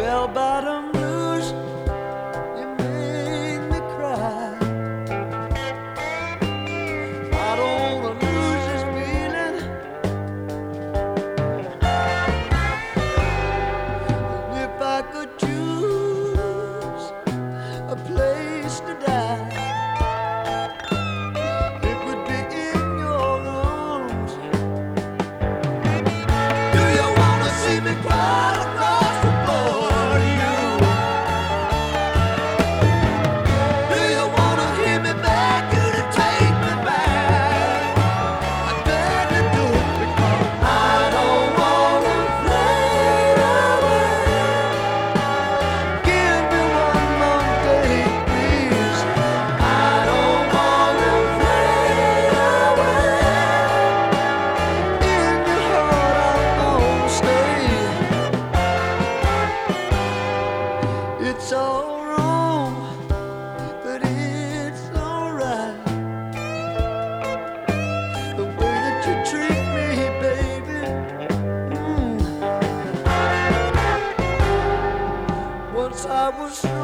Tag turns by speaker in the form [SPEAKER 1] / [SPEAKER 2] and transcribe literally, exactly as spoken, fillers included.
[SPEAKER 1] bell-bottom blues, you make me cry. I don't wanna lose this feeling. And if I could choose a place to die, it would be in your arms. Do you wanna see me cry across the floor to you? Do you wanna hear me beg you to take me back? I beg to do it because I don't wanna fade away. Give me one more day, please. I don't wanna fade away. In your heart I'm gonna stay. It's all wrong, but it's alright. The way that you treat me, baby. Mm. Once I was